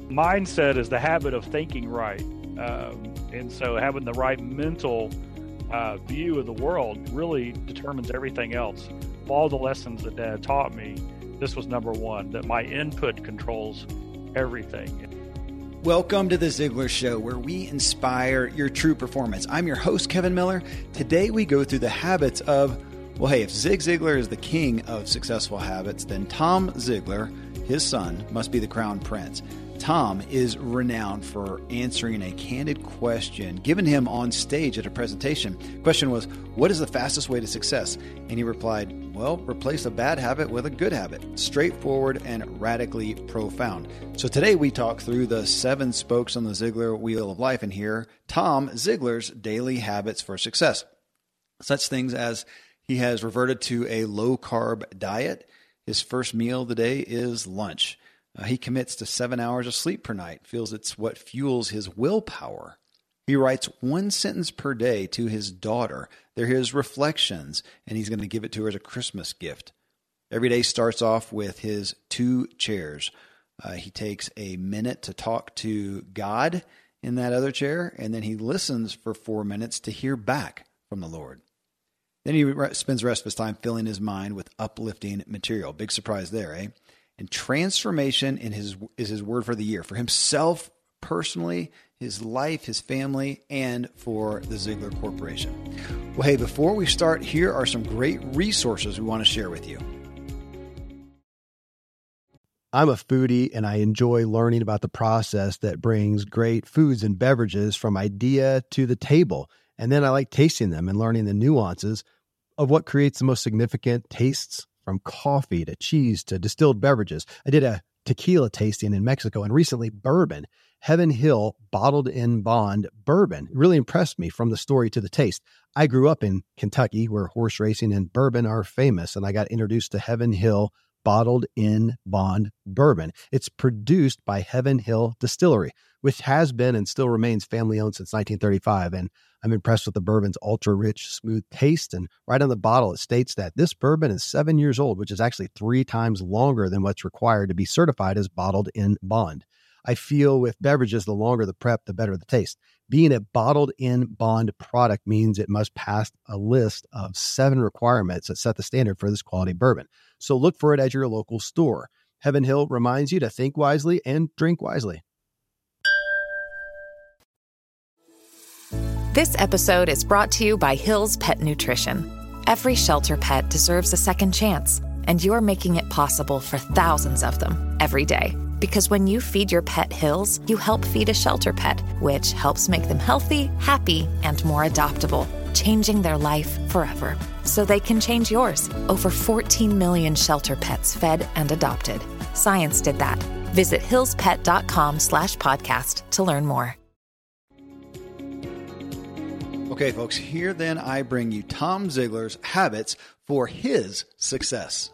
mindset is the habit of thinking right. And so having the right mental view of the world really determines everything else. Of all the lessons that Dad taught me, this was number one, that my input controls everything. Welcome to The Ziglar Show, where we inspire your true performance. I'm your host, Kevin Miller. Today we go through the habits of, well, hey, if Zig Ziglar is the king of successful habits, then Tom Ziglar, his son, must be the crown prince. Tom is renowned for answering a candid question given him on stage at a presentation. The question was, what is the fastest way to success? And he replied, well, replace a bad habit with a good habit. Straightforward and radically profound. So today we talk through the 7 spokes on the Ziglar wheel of life and hear Tom Ziglar's daily habits for success. Such things as he has reverted to a low-carb diet. His first meal of the day is lunch. He commits to 7 hours of sleep per night, feels it's what fuels his willpower. He writes 1 sentence per day to his daughter. They're his reflections, and he's going to give it to her as a Christmas gift. Every day starts off with his 2 chairs. He takes a minute to talk to God in that other chair, and then he listens for 4 minutes to hear back from the Lord. Then he spends the rest of his time filling his mind with uplifting material. Big surprise there, eh? And transformation is his word for the year, for himself personally, his life, his family, and for the Ziglar Corporation. Well, hey, before we start, here are some great resources we want to share with you. I'm a foodie, and I enjoy learning about the process that brings great foods and beverages from idea to the table. And then I like tasting them and learning the nuances of what creates the most significant tastes, from coffee to cheese to distilled beverages. I did a tequila tasting in Mexico, and recently bourbon. Heaven Hill Bottled in Bond bourbon really impressed me from the story to the taste. I grew up in Kentucky, where horse racing and bourbon are famous, and I got introduced to Heaven Hill Bottled in Bond bourbon. It's produced by Heaven Hill Distillery, which has been and still remains family-owned since 1935, and I'm impressed with the bourbon's ultra-rich, smooth taste, and right on the bottle it states that this bourbon is 7 years old, which is actually 3 times longer than what's required to be certified as bottled in bond. I feel with beverages, the longer the prep, the better the taste. Being a bottled in bond product means it must pass a list of 7 requirements that set the standard for this quality bourbon. So look for it at your local store. Heaven Hill reminds you to think wisely and drink wisely. This episode is brought to you by Hill's Pet Nutrition. Every shelter pet deserves a second chance, and you're making it possible for thousands of them every day. Because when you feed your pet Hill's, you help feed a shelter pet, which helps make them healthy, happy, and more adoptable, changing their life forever. So they can change yours. Over 14 million shelter pets fed and adopted. Science did that. Visit hillspet.com/podcast to learn more. Okay, folks, here then I bring you Tom Ziglar's habits for his success.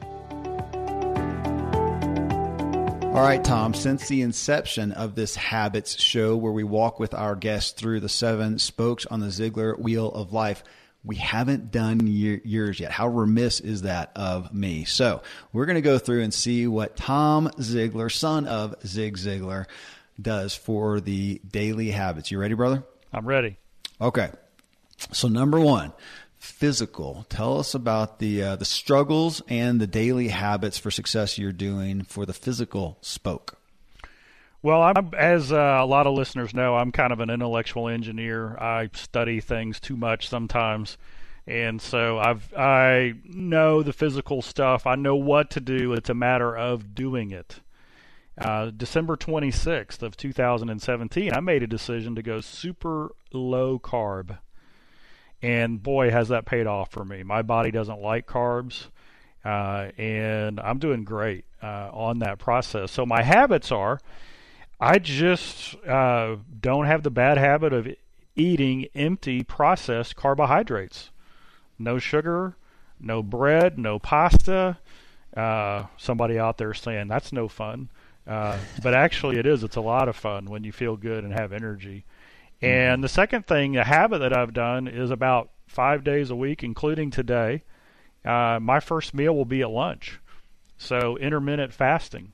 All right, Tom, since the inception of this habits show where we walk with our guests through the 7 spokes on the Ziglar wheel of life, we haven't done yours yet. How remiss is that of me? So we're going to go through and see what Tom Ziglar, son of Zig Ziglar, does for the daily habits. You ready, brother? I'm ready. Okay. So number 1, physical. Tell us about the struggles and the daily habits for success you're doing for the physical spoke. Well, as a lot of listeners know, I'm kind of an intellectual engineer. I study things too much sometimes. And so I know the physical stuff. I know what to do. It's a matter of doing it. December 26th of 2017, I made a decision to go super low carb. And boy, has that paid off for me. My body doesn't like carbs, and I'm doing great on that process. So my habits are, I just don't have the bad habit of eating empty processed carbohydrates. No sugar, no bread, no pasta. Somebody out there saying that's no fun. But actually it is. It's a lot of fun when you feel good and have energy. And the second thing, a habit that I've done is about 5 days a week, including today, my first meal will be at lunch. So intermittent fasting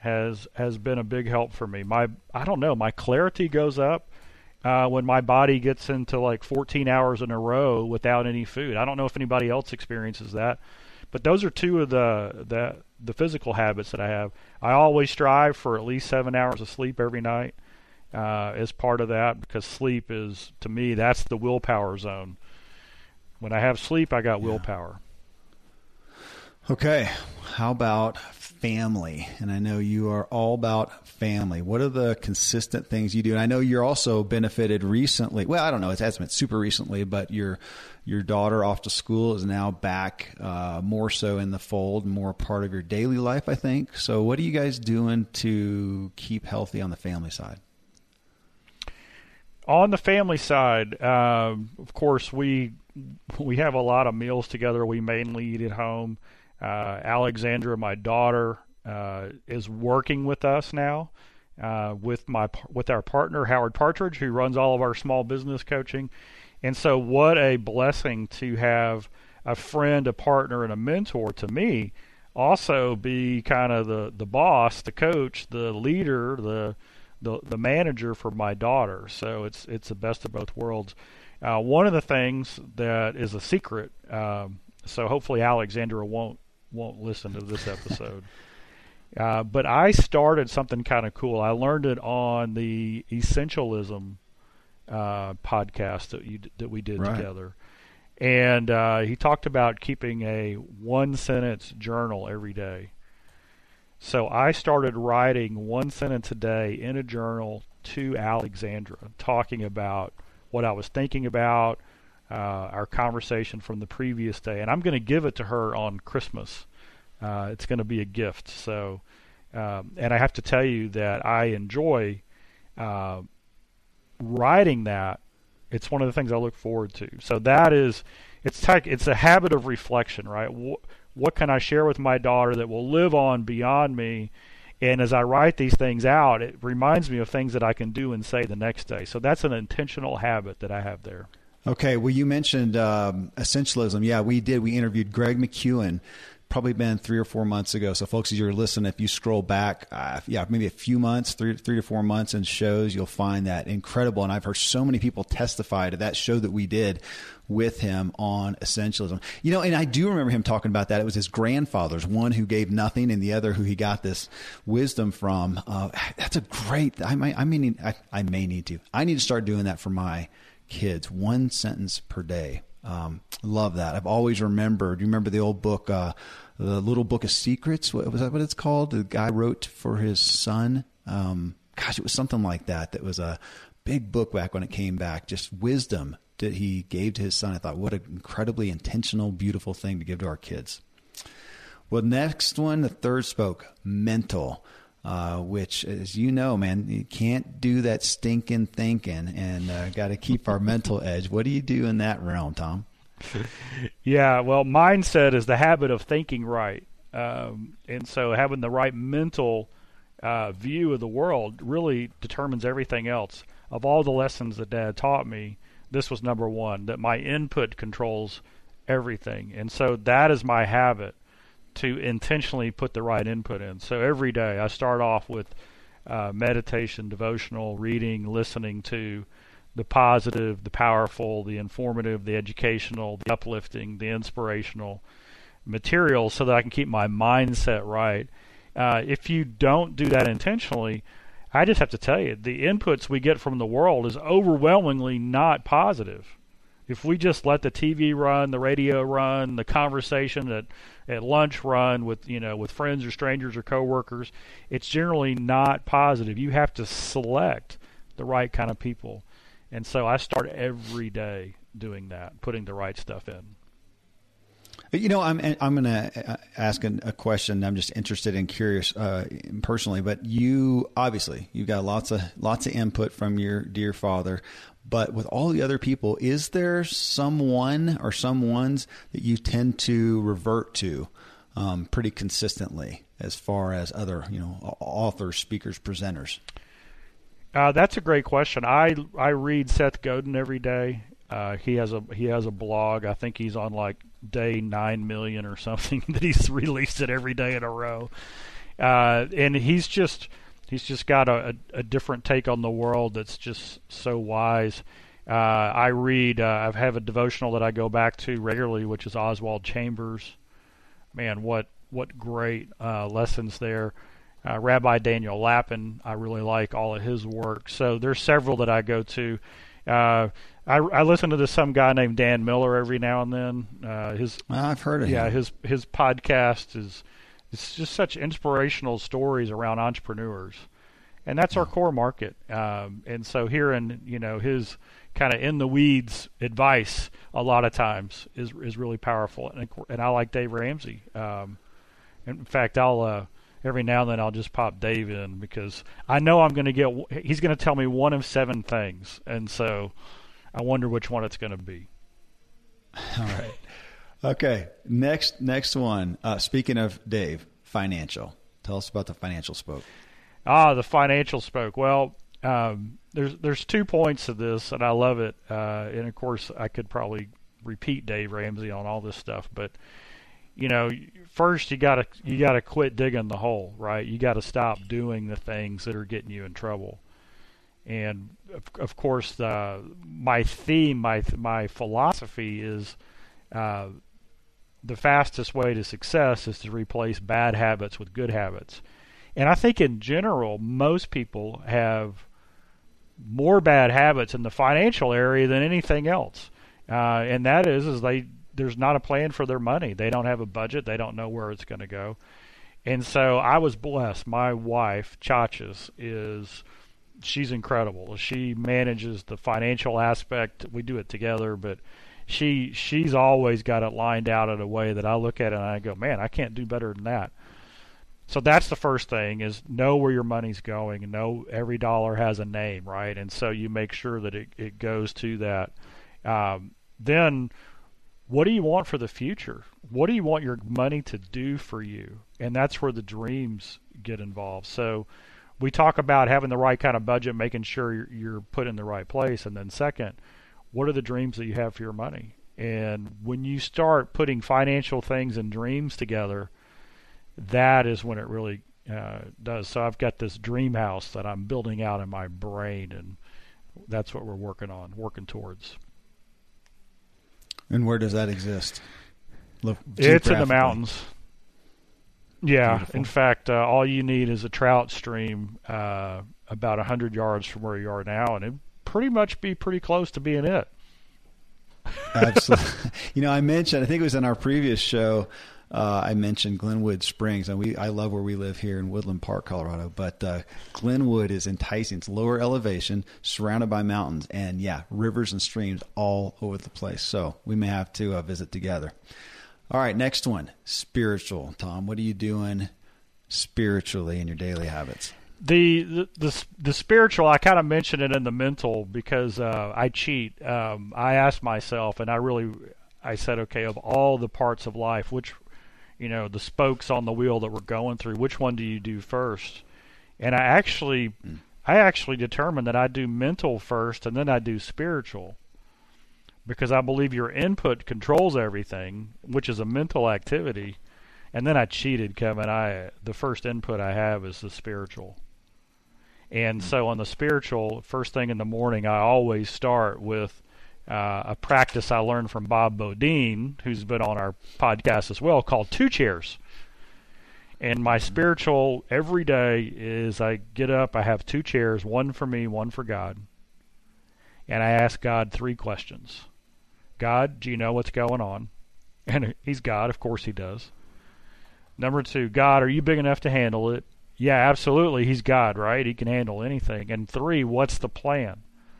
has been a big help for me. I don't know, my clarity goes up when my body gets into like 14 hours in a row without any food. I don't know if anybody else experiences that, but those are two of the physical habits that I have. I always strive for at least 7 hours of sleep every night as part of that, because sleep is, to me, that's the willpower zone. When I have sleep, I got willpower. Okay, how about family? And I know you are all about family. What are the consistent things you do? And I know you're also benefited recently. Well, I don't know, it hasn't been super recently, but your daughter off to school is now back more so in the fold, more part of your daily life, I think. So what are you guys doing to keep healthy on the family side? On the family side, of course, we have a lot of meals together. We mainly eat at home. Alexandra, my daughter, is working with us now with our partner Howard Partridge, who runs all of our small business coaching. And so, what a blessing to have a friend, a partner, and a mentor to me. Also, be kind of the boss, the coach, the leader, the manager for my daughter. So it's the best of both worlds. One of the things that is a secret, so hopefully Alexandra won't listen to this episode. But I started something kind of cool. I learned it on the Essentialism podcast that we did together. And he talked about keeping a 1-sentence journal every day. So I started writing 1 sentence a day in a journal to Alexandra, talking about what I was thinking about, our conversation from the previous day. And I'm going to give it to her on Christmas. It's going to be a gift. So, and I have to tell you that I enjoy writing that. It's one of the things I look forward to. So that is, it's a habit of reflection, right? What can I share with my daughter that will live on beyond me? And as I write these things out, it reminds me of things that I can do and say the next day. So that's an intentional habit that I have there. Okay. Well, you mentioned essentialism. Yeah, we did. We interviewed Greg McKeown, probably been 3 or 4 months ago. So folks, as you're listening, if you scroll back, maybe a few months, three to 4 months in shows, you'll find that incredible. And I've heard so many people testify to that show that we did with him on essentialism. You know, and I do remember him talking about that. It was his grandfathers, one who gave nothing and the other who he got this wisdom from. That's a great, I need to start doing that for my kids. 1 sentence per day. Love that. I've always remembered, you remember the old book, the Little Book of Secrets? Was that what it's called? The guy wrote for his son. It was something like that. That was a big book back when it came back. Just wisdom that he gave to his son. I thought, what an incredibly intentional, beautiful thing to give to our kids. Well, next one, the third spoke, mental, which, as you know, man, you can't do that stinking thinking, and got to keep our mental edge. What do you do in that realm, Tom? Yeah, well, mindset is the habit of thinking right. And so having the right mental view of the world really determines everything else. Of all the lessons that Dad taught me, this was number one, that my input controls everything. And so that is my habit, to intentionally put the right input in. So every day I start off with meditation, devotional, reading, listening to the positive, the powerful, the informative, the educational, the uplifting, the inspirational material, so that I can keep my mindset right. If you don't do that intentionally, I just have to tell you, the inputs we get from the world is overwhelmingly not positive. If we just let the TV run, the radio run, the conversation at lunch run with friends or strangers or coworkers, it's generally not positive. You have to select the right kind of people. And so I start every day doing that, putting the right stuff in. You know, I'm going to ask a question. I'm just interested and curious personally, but you've got lots of input from your dear father. But with all the other people, is there someone or someones that you tend to revert to pretty consistently as far as other, authors, speakers, presenters? That's a great question. I read Seth Godin every day. He has a blog. I think he's on like day 9 million or something that he's released it every day in a row. And he's just got a different take on the world that's just so wise. I read, I have a devotional that I go back to regularly, which is Oswald Chambers. Man, what great lessons there. Rabbi Daniel Lapin, I really like all of his work. So there's several that I go to. I listen to some guy named Dan Miller every now and then. I've heard of him. Yeah, his podcast it's just such inspirational stories around entrepreneurs, and that's our core market. And so hearing his kind of in the weeds advice a lot of times is really powerful. And I like Dave Ramsey. In fact, I'll every now and then I'll just pop Dave in because I know he's going to tell me one of 7 things, and so I wonder which one it's going to be. All right. Okay. Next one. Speaking of Dave, financial. Tell us about the financial spoke. The financial spoke. Well, there's 2 points to this, and I love it. And of course, I could probably repeat Dave Ramsey on all this stuff, but first you gotta quit digging the hole, right? You got to stop doing the things that are getting you in trouble. And of course, my theme, my philosophy is the fastest way to success is to replace bad habits with good habits. And I think in general, most people have more bad habits in the financial area than anything else. And that is there's not a plan for their money. They don't have a budget. They don't know where it's going to go. And so I was blessed. My wife, Chachas, she's incredible. She manages the financial aspect. We do it together, but she's always got it lined out in a way that I look at it and I go, man, I can't do better than that. So that's the first thing, is know where your money's going and know every dollar has a name, right? And so you make sure that it goes to that. Then what do you want for the future? What do you want your money to do for you? And that's where the dreams get involved. So we talk about having the right kind of budget, making sure you're put in the right place. And then second, what are the dreams that you have for your money? And when you start putting financial things and dreams together, that is when it really does. So I've got this dream house that I'm building out in my brain, and that's what we're working towards. And where does that exist? It's in the mountains. Yeah. Beautiful. In fact, all you need is a trout stream about 100 yards from where you are now, and it'd pretty much be pretty close to being it. Absolutely. I think it was in our previous show, I mentioned Glenwood Springs, and I love where we live here in Woodland Park, Colorado. But Glenwood is enticing. It's lower elevation, surrounded by mountains, and rivers and streams all over the place. So we may have to visit together. All right, next one, spiritual. Tom, what are you doing spiritually in your daily habits? The spiritual, I kind of mentioned it in the mental because I cheat. I asked myself, and I said, okay, of all the parts of life, which the spokes on the wheel that we're going through, which one do you do first? And I actually determined that I do mental first and then I do spiritual, because I believe your input controls everything, which is a mental activity. And then I cheated, Kevin. The first input I have is the spiritual. And so on the spiritual, first thing in the morning, I always start with a practice I learned from Bob Bodine, who's been on our podcast as well, called 2 chairs. And my spiritual every day is I get up, I have 2 chairs, one for me, one for God. And I ask God 3 questions. God, do you know what's going on? And he's God, of course he does. Number 2, God, are you big enough to handle it? Yeah, absolutely. He's God, right? He can handle anything. And 3, what's the plan?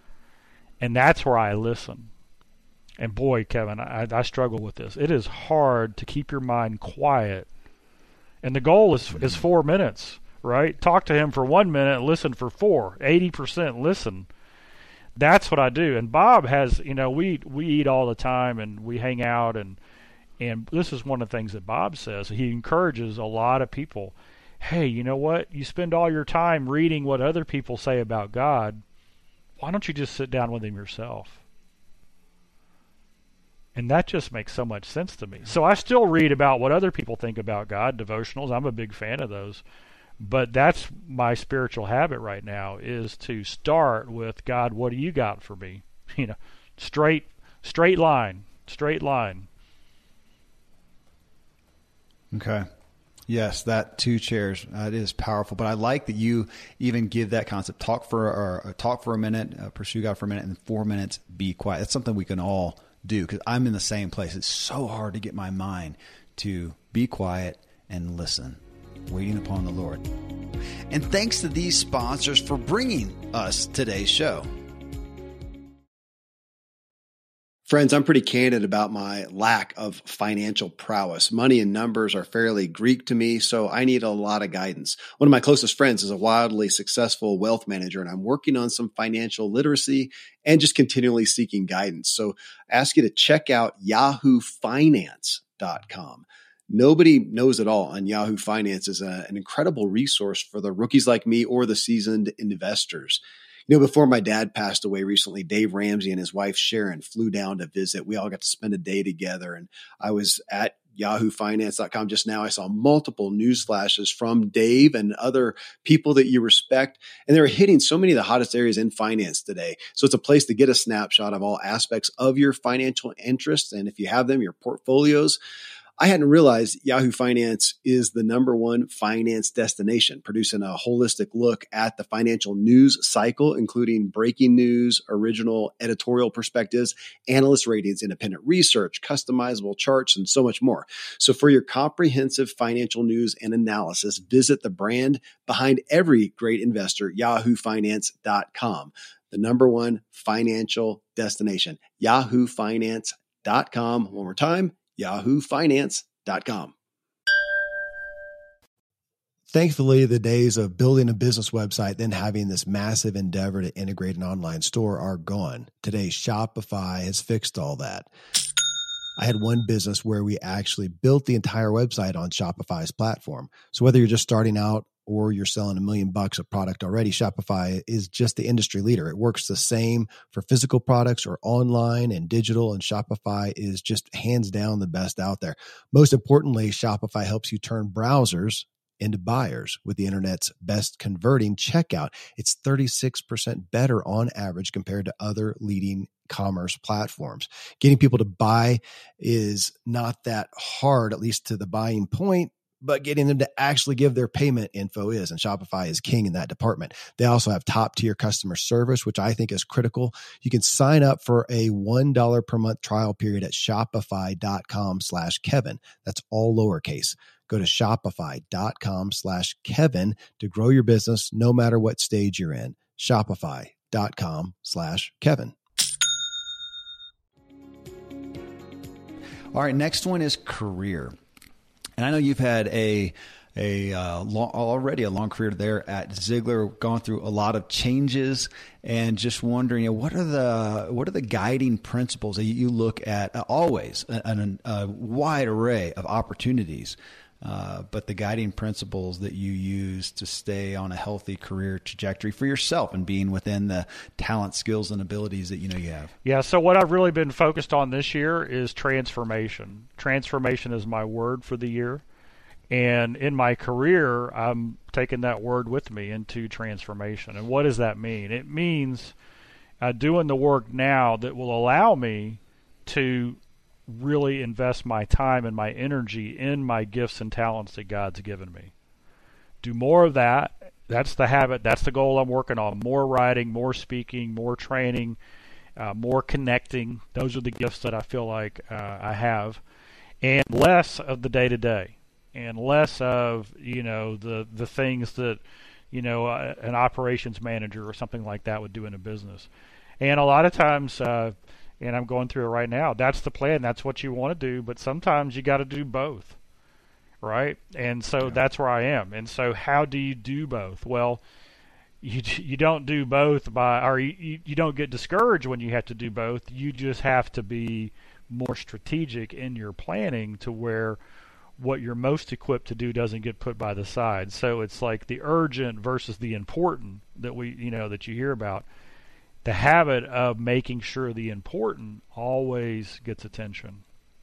And that's where I listen. And boy, Kevin, I struggle with this. It is hard to keep your mind quiet. And the goal is 4 minutes, right? Talk to him for 1 minute, listen for 4. 80% listen. That's what I do. And Bob has, we eat all the time and we hang out, and this is one of the things that Bob says. He encourages a lot of people. Hey, you know what? You spend all your time reading what other people say about God. Why don't you just sit down with him yourself? And that just makes so much sense to me. So I still read about what other people think about God, devotionals. I'm a big fan of those. But that's my spiritual habit right now, is to start with, God, what do you got for me? Straight line. Okay. Yes, that 2 chairs, it is powerful. But I like that you even give that concept. Talk for a minute, pursue God for a minute, and 4 minutes, be quiet. That's something we can all do, because I'm in the same place. It's so hard to get my mind to be quiet and listen, waiting upon the Lord. And thanks to these sponsors for bringing us today's show. Friends, I'm pretty candid about my lack of financial prowess. Money and numbers are fairly Greek to me, so I need a lot of guidance. One of my closest friends is a wildly successful wealth manager, and I'm working on some financial literacy and just continually seeking guidance. So I ask you to check out yahoofinance.com. Nobody knows it all on Yahoo Finance is an incredible resource for the rookies like me or the seasoned investors. Before my dad passed away recently, Dave Ramsey and his wife Sharon flew down to visit. We all got to spend a day together, and I was at yahoofinance.com just now. I saw multiple news flashes from Dave and other people that you respect, and they were hitting so many of the hottest areas in finance today. So it's a place to get a snapshot of all aspects of your financial interests, and if you have them, your portfolios. I hadn't realized Yahoo Finance is the #1 finance destination, producing a holistic look at the financial news cycle, including breaking news, original editorial perspectives, analyst ratings, independent research, customizable charts, and so much more. So for your comprehensive financial news and analysis, visit the brand behind every great investor, yahoofinance.com, the #1 financial destination, yahoofinance.com. One more time, yahoofinance.com. Thankfully, the days of building a business website, then having this massive endeavor to integrate an online store are gone. Today, Shopify has fixed all that. I had one business where we actually built the entire website on Shopify's platform. So whether you're just starting out or you're selling $1 million of product already, Shopify is just the industry leader. It works the same for physical products or online and digital, and Shopify is just hands down the best out there. Most importantly, Shopify helps you turn browsers into buyers with the internet's best converting checkout. It's 36% better on average compared to other leading commerce platforms. Getting people to buy is not that hard, at least to the buying point, but getting them to actually give their payment info is, and Shopify is king in that department. They also have top tier customer service, which I think is critical. You can sign up for a $1 per month trial period at shopify.com/Kevin. That's all lowercase. Go to shopify.com/Kevin to grow your business no matter what stage you're in. Shopify.com/Kevin. All right, next one is career. And I know you've had already a long career there at Ziglar, gone through a lot of changes, and just wondering, what are the guiding principles that you look at always, a wide array of opportunities, but the guiding principles that you use to stay on a healthy career trajectory for yourself and being within the talent, skills, and abilities that you have? Yeah, so what I've really been focused on this year is transformation. Transformation is my word for the year. And in my career, I'm taking that word with me into transformation. And what does that mean? It means doing the work now that will allow me to really invest my time and my energy in my gifts and talents that God's given me. Do more of that. That's the habit. That's the goal I'm working on. More writing, more speaking, more training, more connecting. Those are the gifts that I feel like I have. And less of the day-to-day. And less of, the things that, an operations manager or something like that would do in a business. And a lot of times, and I'm going through it right now, that's the plan. That's what you want to do. But sometimes you got to do both, right? And so that's where I am. And so how do you do both? Well, you don't do both you don't get discouraged when you have to do both. You just have to be more strategic in your planning to where what you're most equipped to do doesn't get put by the side. So it's like the urgent versus the important that that you hear about. the habit of making sure the important always gets attention.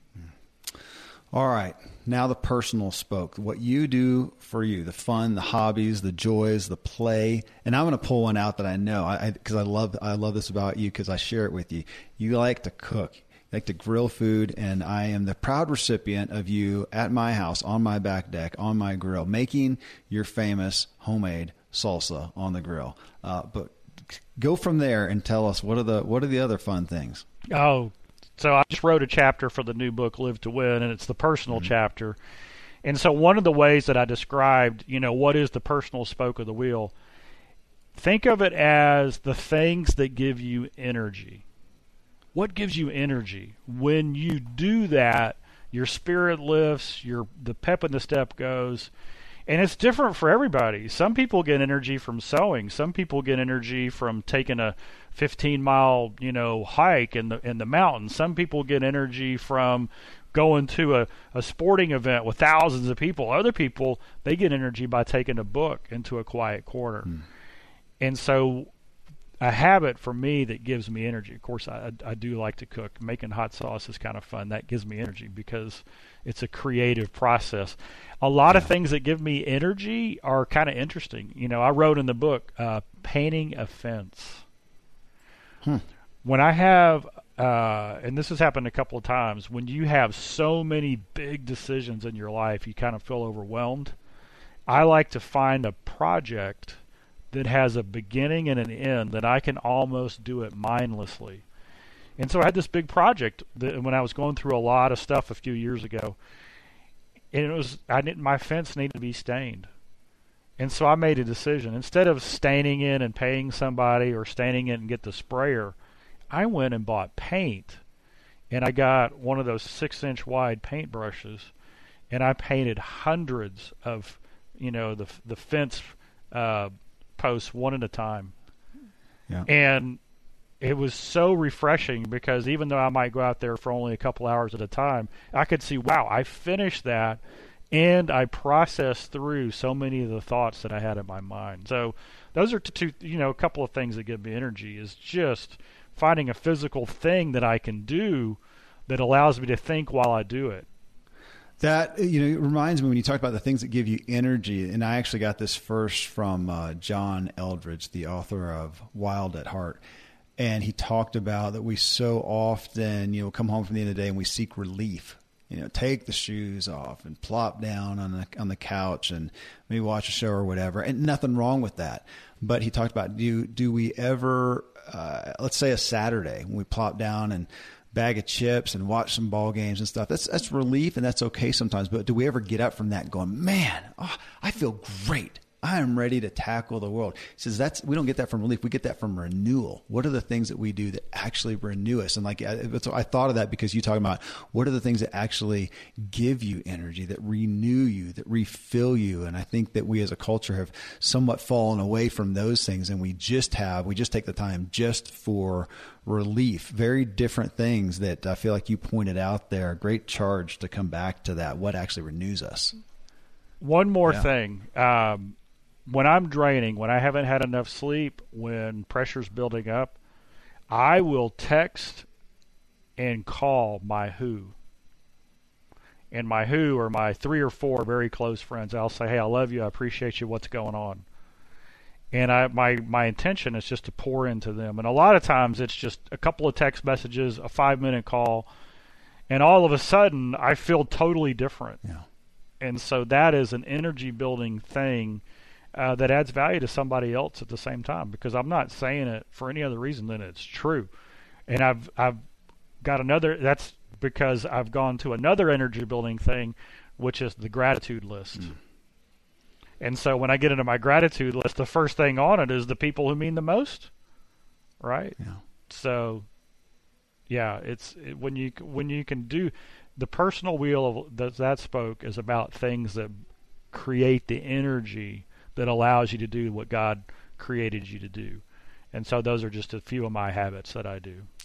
All right. Now the personal spoke. What you do for you, the fun, the hobbies, the joys, the play. And I'm going to pull one out that I know because I love this about you because I share it with you. You like to cook. You like to grill food, and I am the proud recipient of you at my house, on my back deck, on my grill, making your famous homemade salsa on the grill. But go from there and tell us what are the other fun things? Oh, so I just wrote a chapter for the new book, Live to Win, and it's the personal chapter. And so one of the ways that I described, what is the personal spoke of the wheel, think of it as the things that give you energy. What gives you energy? When you do that, your spirit lifts, the pep in the step goes. And it's different for everybody. Some people get energy from sewing. Some people get energy from taking a 15-mile, hike in the mountains. Some people get energy from going to a sporting event with thousands of people. Other people, they get energy by taking a book into a quiet corner. And so a habit for me that gives me energy. Of course, I do like to cook. Making hot sauce is kind of fun. That gives me energy because it's a creative process. A lot of things that give me energy are kind of interesting. I wrote in the book, painting a fence. When I have, and this has happened a couple of times, when you have so many big decisions in your life, you kind of feel overwhelmed. I like to find a project that has a beginning and an end that I can almost do it mindlessly. And so I had this big project that when I was going through a lot of stuff a few years ago, and my fence needed to be stained. And so I made a decision. Instead of staining it and paying somebody or staining it and get the sprayer, I went and bought paint. And I got one of those 6-inch wide paint brushes, and I painted hundreds of, the fence posts one at a time. Yeah. And it was so refreshing because even though I might go out there for only a couple hours at a time, I could see, wow, I finished that, and I processed through so many of the thoughts that I had in my mind. So those are two, a couple of things that give me energy is just finding a physical thing that I can do that allows me to think while I do it. That, it reminds me when you talk about the things that give you energy, and I actually got this first from John Eldredge, the author of Wild at Heart. And he talked about that we so often, come home from the end of the day and we seek relief. Take the shoes off and plop down on the couch and maybe watch a show or whatever. And nothing wrong with that. But he talked about, do we ever, let's say a Saturday, when we plop down and bag of chips and watch some ball games and stuff. That's relief, and that's okay sometimes. But do we ever get up from that going, man, I feel great. I am ready to tackle the world. He says we don't get that from relief. We get that from renewal. What are the things that we do that actually renew us? And I thought of that because you talking about what are the things that actually give you energy, that renew you, that refill you. And I think that we as a culture have somewhat fallen away from those things, and we just take the time just for relief. Very different things that I feel like you pointed out there. Great charge to come back to that. What actually renews us? One more thing. When I'm draining, when I haven't had enough sleep, when pressure's building up, I will text and call my who. And my who are my 3 or 4 very close friends. I'll say, hey, I love you. I appreciate you. What's going on? And my intention is just to pour into them. And a lot of times it's just a couple of text messages, a 5-minute call, and all of a sudden I feel totally different. Yeah. And so that is an energy building thing that adds value to somebody else at the same time, because I'm not saying it for any other reason than it's true. And I've got another, that's because I've gone to another energy building thing, which is the gratitude list. And so when I get into my gratitude list, the first thing on it is the people who mean the most, right? Yeah. So yeah, when you can do the personal wheel of that spoke is about things that create the energy that allows you to do what God created you to do. And so those are just a few of my habits that I do.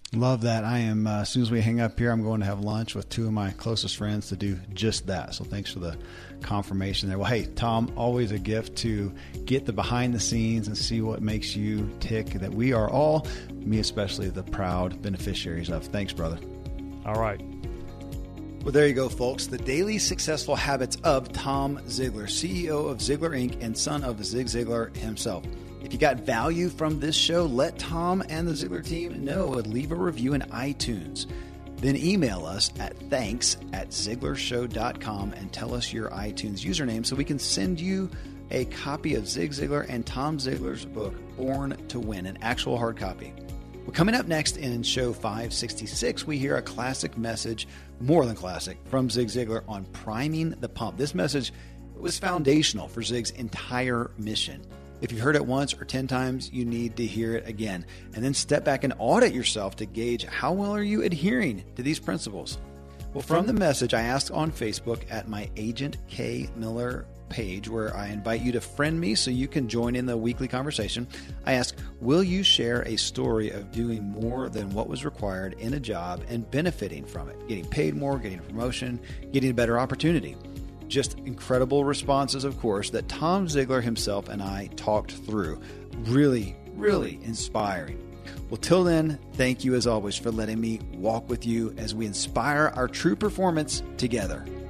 Love that. I am, as soon as we hang up here, I'm going to have lunch with two of my closest friends to do just that. So thanks for the confirmation there. Well, hey, Tom, always a gift to get the behind the scenes and see what makes you tick that we are all, me especially, the proud beneficiaries of. Thanks, brother. All right. Well, there you go, folks. The Daily Successful Habits of Tom Ziglar, CEO of Ziglar Inc. and son of Zig Ziglar himself. If you got value from this show, let Tom and the Ziglar team know and leave a review in iTunes. Then email us at thanks@ziglarshow.com and tell us your iTunes username so we can send you a copy of Zig Ziglar and Tom Ziglar's book, Born to Win, an actual hard copy. Well, coming up next in show 566, we hear a classic message, more than classic, from Zig Ziglar on priming the pump. This message was foundational for Zig's entire mission. If you've heard it once or 10 times, you need to hear it again. And then step back and audit yourself to gauge how well are you adhering to these principles. Well, from the message I asked on Facebook at my Agent K Miller page, where I invite you to friend me so you can join in the weekly conversation, I asked, will you share a story of doing more than what was required in a job and benefiting from it? Getting paid more, getting a promotion, getting a better opportunity. Just incredible responses, of course, that Tom Ziglar himself and I talked through. Really, really inspiring. Well, till then, thank you as always for letting me walk with you as we inspire our true performance together.